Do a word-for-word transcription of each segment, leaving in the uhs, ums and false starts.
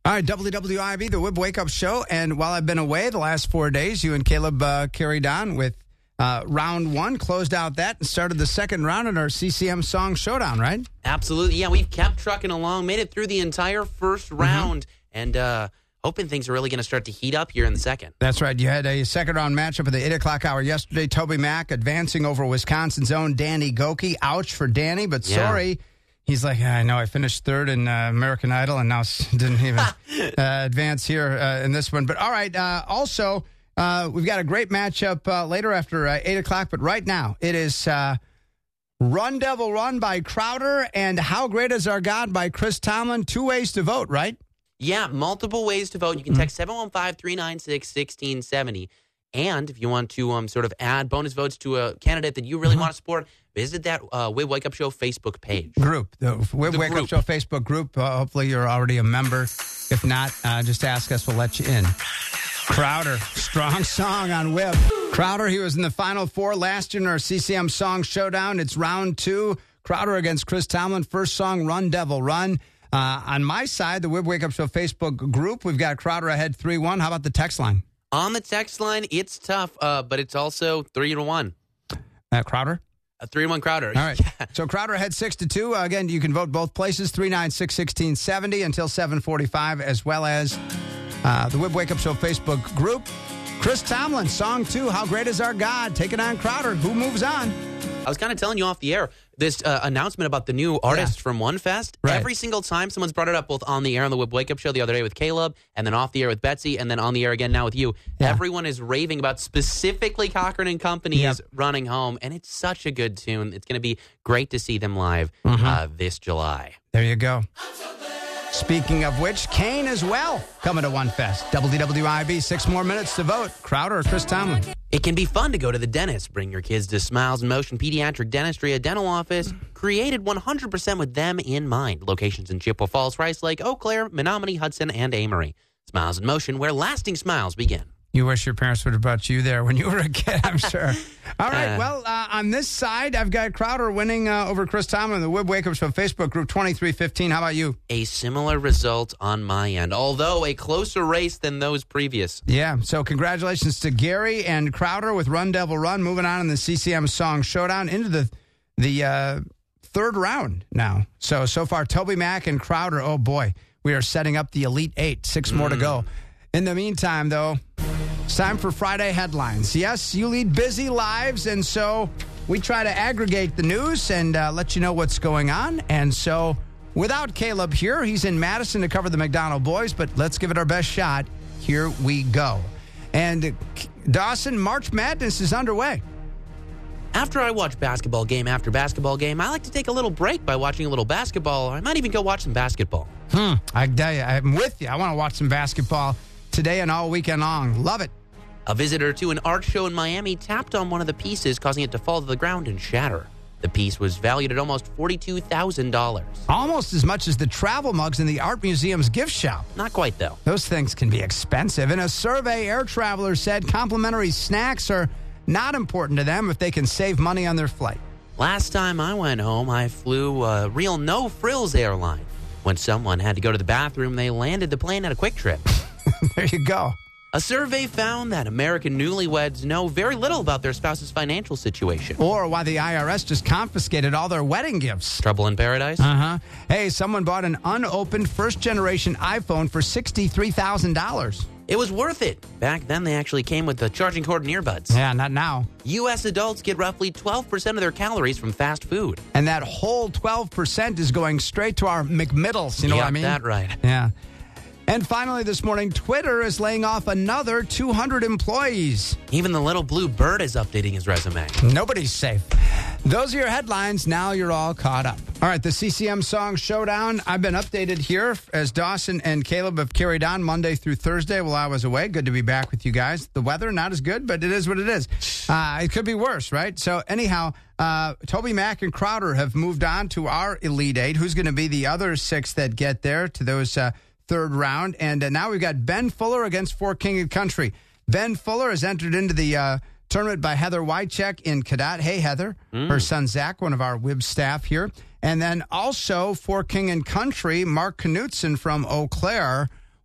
All right, W W I B, the Wib Wake Up Show. And while I've been away the last four days, you and Caleb uh, carried on with uh, round one, closed out that, and started the second round in our C C M Song Showdown, right? Absolutely. Yeah, we've kept trucking along, made it through the entire first round, mm-hmm. and uh, hoping things are really going to start to heat up here in the second. That's right. You had a second round matchup at the eight o'clock hour yesterday. Toby Mack advancing over Wisconsin's own Danny Goki. Ouch for Danny, but yeah. sorry. He's like, I know I finished third in uh, American Idol and now didn't even uh, advance here uh, in this one. But all right, uh, also, uh, we've got a great matchup uh, later after uh, eight o'clock. But right now, it is uh, Run Devil Run by Crowder and How Great Is Our God by Chris Tomlin. Two ways to vote, right? Yeah, multiple ways to vote. You can text seven one five, three nine six, one six seven zero. And if you want to um, sort of add bonus votes to a candidate that you really mm-hmm. want to support, visit that uh, Wib Wake Up Show Facebook page. Group. The Wib Wake Up Show Facebook group. Uh, hopefully you're already a member. If not, uh, just ask us. We'll let you in. Crowder. Strong song on Wib. Crowder, he was in the Final Four last year in our C C M Song Showdown. It's round two. Crowder against Chris Tomlin. First song, Run Devil Run. Uh, on my side, the Wib Wake Up Show Facebook group, we've got Crowder ahead three one. How about the text line? On the text line, it's tough, uh, but it's also three to one. Uh, Crowder? A three to one Crowder. All right. Yeah. So Crowder ahead six to two. Uh, again, you can vote both places, three nine six, one six seven zero until seven forty-five, as well as uh, the Wib Wake Up Show Facebook group. Chris Tomlin, song two, How Great Is Our God, taking on Crowder. Who moves on? I was kind of telling you off the air, this uh, announcement about the new artist yeah. from One Fest. Right. Every single time someone's brought it up, both on the air on the Wib Wake Up Show the other day with Caleb, and then off the air with Betsy, and then on the air again now with you. Yeah. Everyone is raving about specifically Cochran and Company's yep. Running Home, and it's such a good tune. It's going to be great to see them live mm-hmm. uh, this July. There you go. Speaking of which, Kane as well coming to One Fest. W W I B, six more minutes to vote. Crowder or Chris Tomlin? It can be fun to go to the dentist. Bring your kids to Smiles in Motion Pediatric Dentistry, a dental office created one hundred percent with them in mind. Locations in Chippewa Falls, Rice Lake, Eau Claire, Menominee, Hudson, and Amory. Smiles in Motion, where lasting smiles begin. You wish your parents would have brought you there when you were a kid, I'm sure. All right, uh, well, uh, on this side, I've got Crowder winning uh, over Chris Tomlin, the Wib Wake Up Show Facebook group, twenty-three fifteen. How about you? A similar result on my end, although a closer race than those previous. Yeah, so congratulations to Gary and Crowder with Run Devil Run, moving on in the C C M Song Showdown into the the uh, third round now. So, so far, Toby Mack and Crowder, oh boy, we are setting up the Elite Eight. Six mm. more to go. In the meantime, though, it's time for Friday headlines. Yes, you lead busy lives, and so we try to aggregate the news and uh, let you know what's going on. And so without Caleb here, he's in Madison to cover the McDonald boys, but let's give it our best shot. Here we go. And Dawson, March Madness is underway. After I watch basketball game after basketball game, I like to take a little break by watching a little basketball, or I might even go watch some basketball. Hmm. I tell you, I'm with you. I want to watch some basketball today and all weekend long. Love it. A visitor to an art show in Miami tapped on one of the pieces, causing it to fall to the ground and shatter. The piece was valued at almost forty-two thousand dollars. Almost as much as the travel mugs in the Art Museum's gift shop. Not quite, though. Those things can be expensive. In a survey, air travelers said complimentary snacks are not important to them if they can save money on their flight. Last time I went home, I flew a real no-frills airline. When someone had to go to the bathroom, they landed the plane at a Quick Trip. There you go. A survey found that American newlyweds know very little about their spouse's financial situation. Or why the I R S just confiscated all their wedding gifts. Trouble in paradise? Uh-huh. Hey, someone bought an unopened first-generation iPhone for sixty-three thousand dollars. It was worth it. Back then, they actually came with the charging cord and earbuds. Yeah, not now. U S adults get roughly twelve percent of their calories from fast food. And that whole twelve percent is going straight to our McMiddles. You know yep, what I mean? That right. Yeah. And finally this morning, Twitter is laying off another two hundred employees. Even the little blue bird is updating his resume. Nobody's safe. Those are your headlines. Now you're all caught up. All right, the C C M Song Showdown. I've been updated here as Dawson and Caleb have carried on Monday through Thursday while I was away. Good to be back with you guys. The weather, not as good, but it is what it is. Uh, it could be worse, right? So anyhow, uh, Toby Mack and Crowder have moved on to our Elite Eight. Who's going to be the other six that get there to those uh, third round? And uh, now we've got Ben Fuller against Fort King and Country. Ben Fuller has entered into the uh, tournament by Heather Wycheck in Cadott. Hey, Heather. Mm. Her son, Zach, one of our W I B staff here. And then also Fort King and Country, Mark Knutson from Eau Claire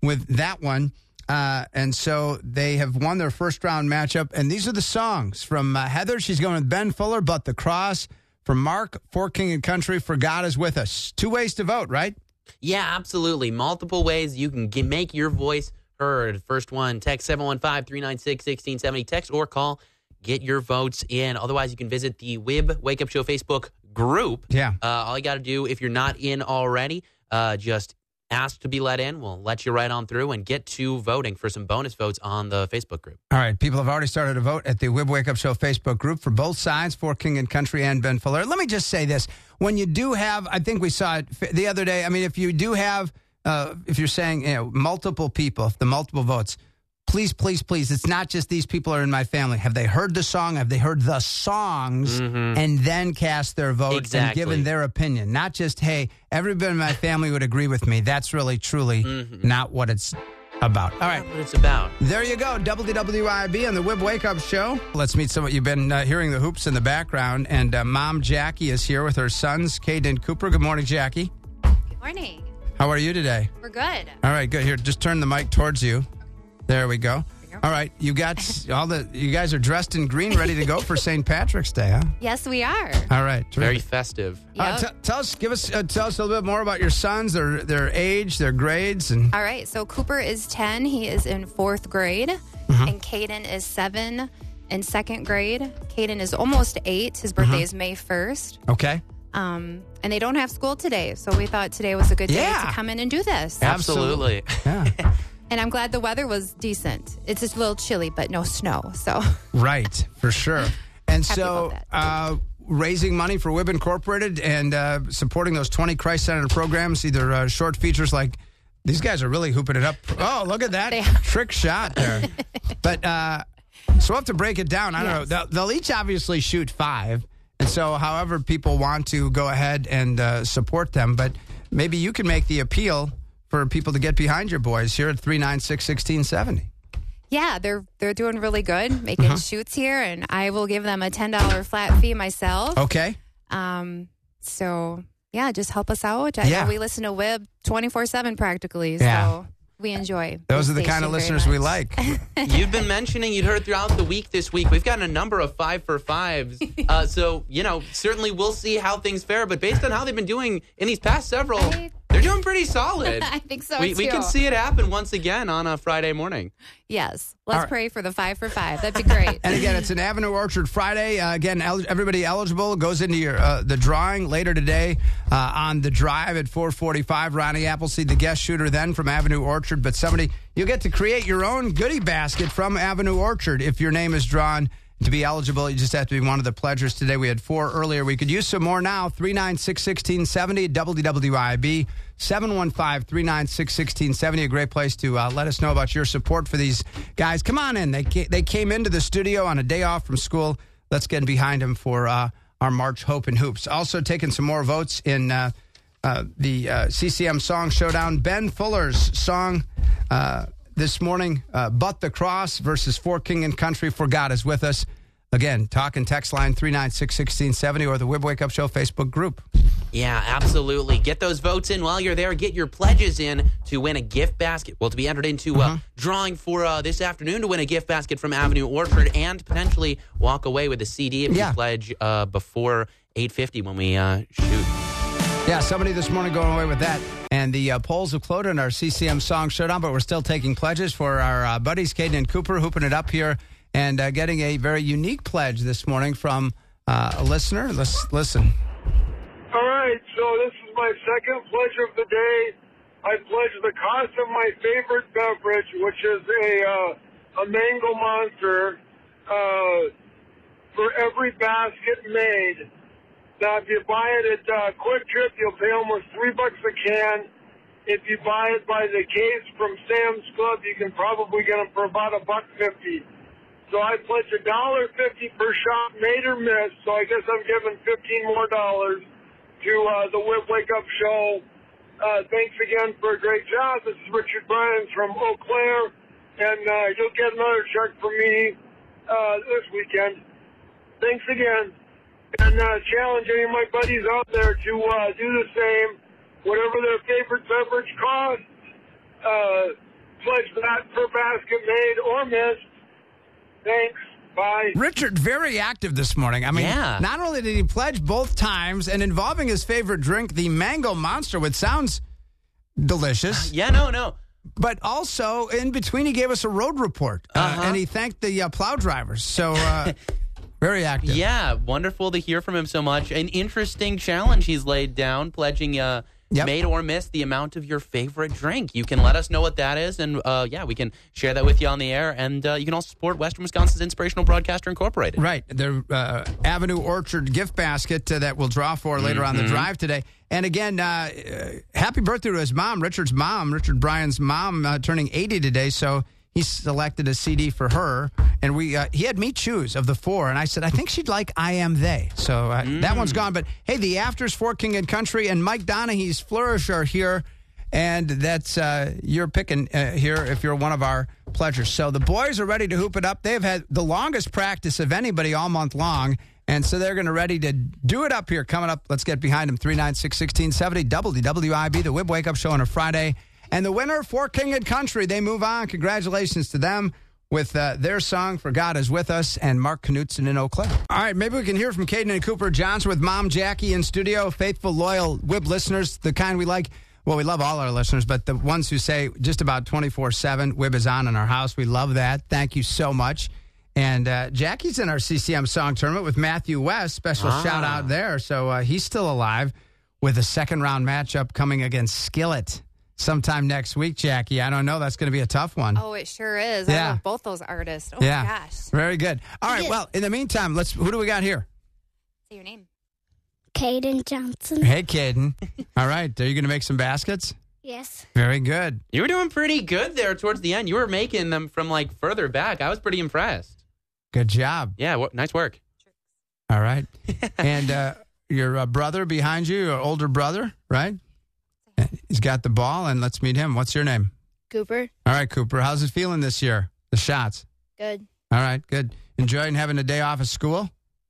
with that one. Uh, and so they have won their first round matchup. And these are the songs from uh, Heather. She's going with Ben Fuller, But the Cross. From Mark, For King and Country, For God Is With Us. Two ways to vote, right? Yeah, absolutely. Multiple ways you can get, make your voice heard. First one, text seven one five, three nine six, one six seven zero. Text or call. Get your votes in. Otherwise, you can visit the W I B Wake Up Show Facebook group. Yeah. Uh, all you got to do, if you're not in already, uh, just ask to be let in. We'll let you right on through and get to voting for some bonus votes on the Facebook group. All right. People have already started to vote at the W I B Wake Up Show Facebook group for both sides, for King and Country and Ben Fuller. Let me just say this. When you do have, I think we saw it the other day, I mean, if you do have, uh, if you're saying, you know, multiple people, the multiple votes, please, please, please, it's not just these people are in my family. Have they heard the song? Have they heard the songs? Mm-hmm. And then cast their vote exactly. and given their opinion. Not just, hey, everybody in my family would agree with me. That's really, truly mm-hmm. not what it's about. All right. Not what it's about. There you go. W W I B on the W I B Wake Up Show. Let's meet someone. You've been uh, hearing the hoops in the background. And uh, Mom Jackie is here with her sons, Caden and Cooper. Good morning, Jackie. Good morning. How are you today? We're good. All right, good. Here, just turn the mic towards you. There we go. All right, you got all the. You guys are dressed in green, ready to go for Saint Patrick's Day, huh? Yes, we are. All right, terrific. Very festive. Yep. Uh, t- tell us, give us, uh, tell us a little bit more about your sons, their their age, their grades, and. All right, so Cooper is ten. He is in fourth grade, mm-hmm. and Caden is seven in second grade. Caden is almost eight. His birthday mm-hmm. is May first. Okay. Um, and they don't have school today, so we thought today was a good day yeah. to come in and do this. Absolutely. Yeah. And I'm glad the weather was decent. It's just a little chilly, but no snow. So right, for sure. And Happy so, uh, raising money for W I B Incorporated and uh, supporting those twenty Christ-centered programs, either uh, short features like these guys are really hooping it up. Oh, look at that trick shot there. But uh, so we'll have to break it down. I don't yes. know. They'll, they'll each obviously shoot five. And so however people want to go ahead and uh, support them, but maybe you can make the appeal for people to get behind your boys here at three nine six, one six seven zero. Yeah, they're they're doing really good, making uh-huh. shoots here, and I will give them a ten dollars flat fee myself. Okay. Um. So, yeah, just help us out. I yeah. know we listen to W I B twenty-four seven practically, yeah. so we enjoy Those are the kind of listeners we like. You've been mentioning, you'd heard throughout the week this week, we've gotten a number of five for fives. Uh, so, you know, certainly we'll see how things fare, but based on how they've been doing in these past several... I- They're doing pretty solid. I think so, we, too. We can see it happen once again on a Friday morning. Yes. Let's right. pray for the five for five. That'd be great. And again, it's an Avenue Orchard Friday. Uh, again, el- everybody eligible goes into your uh, the drawing later today uh, on the drive at four forty-five. Ronnie Appleseed, the guest shooter then from Avenue Orchard. But somebody, you'll get to create your own goodie basket from Avenue Orchard if your name is drawn. To be eligible, you just have to be one of the pledgers today. We had four earlier. We could use some more now. three nine six, one six seven zero, W W I B, seven one five, three nine six, one six seven zero. A great place to uh, let us know about your support for these guys. Come on in. They ca- they came into the studio on a day off from school. Let's get behind them for uh, our March Hope and Hoops. Also taking some more votes in uh, uh, the uh, C C M Song Showdown. Ben Fuller's song uh, this morning, uh, But the Cross versus For King and Country, For God Is With Us. Again, talk and text line three nine six, one six seven zero or the W I B Wake Up Show Facebook group. Yeah, absolutely. Get those votes in while you're there. Get your pledges in to win a gift basket. Well, to be entered into a uh, drawing for uh, this afternoon to win a gift basket from Avenue Orchard and potentially walk away with a C D if yeah. you pledge uh, before eight fifty when we uh, shoot. Yeah, somebody this morning going away with that. And the uh, polls have closed in our C C M Song Showdown, but we're still taking pledges for our uh, buddies, Caden and Cooper, hooping it up here and uh, getting a very unique pledge this morning from uh, a listener. Let's listen. All right, so this is my second pledge of the day. I pledge the cost of my favorite beverage, which is a uh, a Mango Monster, uh, for every basket made. Now, if you buy it at uh, Quick Trip, you'll pay almost three bucks a can. If you buy it by the case from Sam's Club, you can probably get them for about a buck fifty. So I pledge a dollar fifty per shot, made or missed. So I guess I'm giving fifteen more dollars to uh, the W I B Wake Up Show. Uh, thanks again for a great job. This is Richard Bryans from Eau Claire, and uh, you'll get another check from me uh, this weekend. Thanks again, and uh, challenge any of my buddies out there to uh, do the same. Whatever their favorite beverage costs, uh, pledge that per basket made or missed. Thanks. Bye. Richard, very active this morning. I mean, Yeah. not only did he pledge both times and involving his favorite drink, the Mango Monster, which sounds delicious, Yeah, no, no. but also in between he gave us a road report, uh, Uh-huh. and he thanked the uh, plow drivers. So uh, very active. Yeah, wonderful to hear from him so much. An interesting challenge he's laid down, pledging uh, Yep. made or missed the amount of your favorite drink. You can let us know what that is, and uh, yeah, we can share that with you on the air. And uh, you can also support Western Wisconsin's Inspirational Broadcaster Incorporated. Right. The uh, Avenue Orchard gift basket uh, that we'll draw for later on the drive today. And again, uh, uh, happy birthday to his mom, Richard's mom, Richard Bryan's mom, uh, turning eighty today. So he selected a C D for her. And we uh, he had me choose of the four. And I said, I think she'd like I Am They. So uh, mm. that one's gone. But hey, the Afters for King and Country and Mike Donaghy's Flourish are here. And that's uh, you're picking uh, here if you're one of our pledgers. So the boys are ready to hoop it up. They've had the longest practice of anybody all month long. And so they're going to ready to do it up here. Coming up, let's get behind them. three nine six, one six seven zero W W I B, the Wib Wake Up Show on a Friday. And the winner for King and Country, they move on. Congratulations to them with uh, their song, For God Is With Us, and Mark Knutson in Eau Claire. All right, maybe we can hear from Caden and Cooper Johnson with Mom Jackie in studio. Faithful, loyal Wib listeners, the kind we like. Well, we love all our listeners, but the ones who say just about twenty-four seven, Wib is on in our house. We love that. Thank you so much. And uh, Jackie's in our C C M Song Tournament with Matthew West. Special ah. shout out there. So uh, he's still alive with a second round matchup coming against Skillet sometime next week, Jackie. I don't know. That's going to be a tough one. Oh, it sure is. Yeah. I love both those artists. Oh, yeah. my gosh. Very good. All right. Well, in the meantime, let's. Who do we got here? Say your name. Caden Johnson. Hey, Caden. All right. Are you going to make some baskets? Yes. Very good. You were doing pretty good there towards the end. You were making them from like further back. I was pretty impressed. Good job. Yeah, w- nice work. All right. And uh, your uh, brother behind you, your older brother, right? He's got the ball, and let's meet him. What's your name? Cooper. All right, Cooper. How's it feeling this year? The shots? Good. All right, good. Enjoying having a day off of school?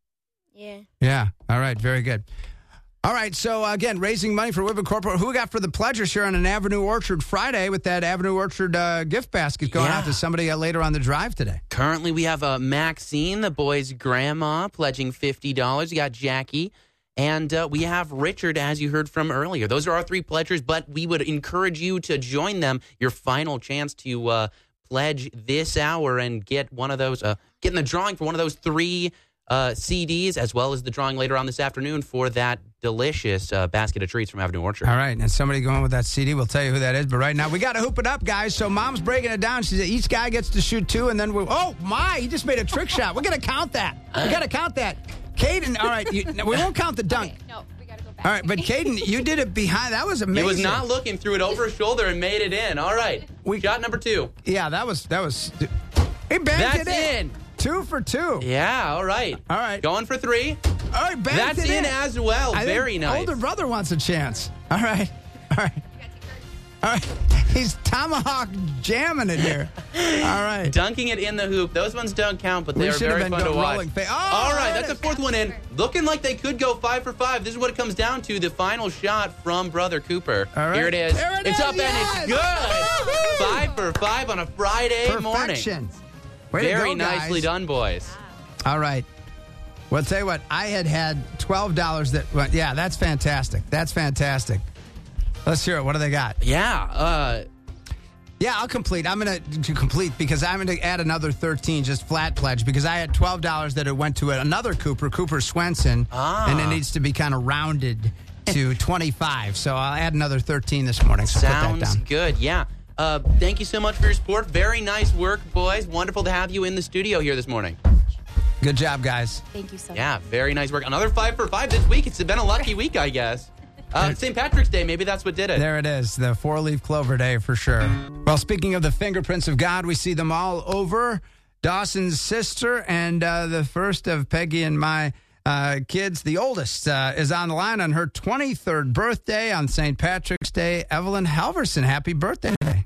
Yeah. Yeah. All right, very good. All right, so again, raising money for Wib Corporate. Who we got for the pledgers here on an Avenue Orchard Friday with that Avenue Orchard uh, gift basket going Yeah. out to somebody uh, later on the drive today? Currently, we have uh, Maxine, the boy's grandma, pledging fifty dollars. You got Jackie. And uh, we have Richard, as you heard from earlier. Those are our three pledgers, but we would encourage you to join them. Your final chance to uh, pledge this hour and get one of those, uh, get in the drawing for one of those three uh, C Ds, as well as the drawing later on this afternoon for that delicious uh, basket of treats from Avenue Orchard. All right, and somebody going with that C D, we'll tell you who that is. But right now, we got to hoop it up, guys. So Mom's breaking it down. She said each guy gets to shoot two, and then we oh, my, he just made a trick shot. We're going to count that. We got to count that. Caden, all right, you, we won't count the dunk. Okay, no, we got to go back. All right, but Caden, you did it behind. That was amazing. He was not looking, threw it over his shoulder and made it in. All right, We- shot number two. Yeah, that was, that was, he banked That's it in. in. Two for two. Yeah, all right. All right. Going for three. All right, banked That's it in as well. I think Very nice. Older brother wants a chance. All right. All right. All right. He's tomahawk jamming it here. All right. Dunking it in the hoop. Those ones don't count, but We they are should have very been fun to go- watch. rolling fa- Oh, All right, there that's it a fourth one in. Looking like they could go five for five. This is what it comes down to, the final shot from Brother Cooper. All right. Here it is. There it it's is, up yes! and it's good. Woo-hoo! Five for five on a Friday morning. Perfection. Way to Very go, guys. nicely done, boys. All right. Well, tell you what, I had had twelve dollars that went, yeah, that's fantastic. That's fantastic. Let's hear it. What do they got? Yeah. Uh, Yeah, I'll complete. I'm going to complete because I'm going to add another thirteen, just flat pledge, because I had twelve dollars that it went to another Cooper, Cooper Swenson, Ah. and it needs to be kind of rounded to twenty-five. So I'll add another thirteen this morning. So put that sounds down. good. Yeah. Uh, thank you so much for your support. Very nice work, boys. Wonderful to have you in the studio here this morning. Good job, guys. Thank you so much. Yeah, very nice work. Another five for five this week. It's been a lucky week, I guess. Uh, Saint Patrick's Day, maybe that's what did it. There it is, the four-leaf clover day for sure. Well, speaking of the fingerprints of God, we see them all over. Dawson's sister and uh, the first of Peggy and my uh, kids, the oldest, uh, is on the line on her twenty-third birthday on Saint Patrick's Day. Evelyn Halverson, happy birthday today.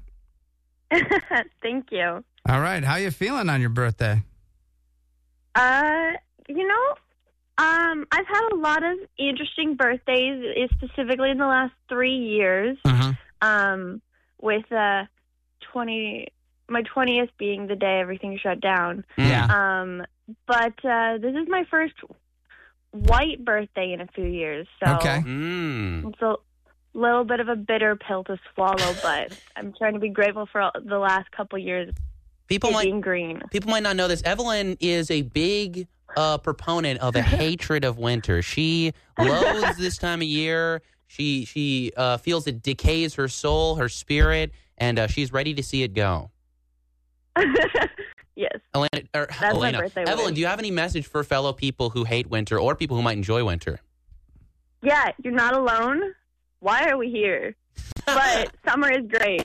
Thank you. All right, how you feeling on your birthday? Uh, you know, um, I've had a lot of interesting birthdays, eh, specifically in the last three years. Uh-huh. Um, with uh, twenty, my twentieth being the day everything shut down. Yeah. Um, but uh, this is my first white birthday in a few years, so Okay. Mm. it's a little bit of a bitter pill to swallow. But I'm trying to be grateful for all, the last couple years People of might being green. people might not know this. Evelyn is a big uh, proponent of a hatred of winter. She loathes this time of year. She she uh, feels it decays her soul, her spirit, and uh, she's ready to see it go. Yes. Elena, or, That's my Elena. birthday Evelyn, wish. do you have any message for fellow people who hate winter or people who might enjoy winter? Yeah, you're not alone. Why are we here? But summer is great.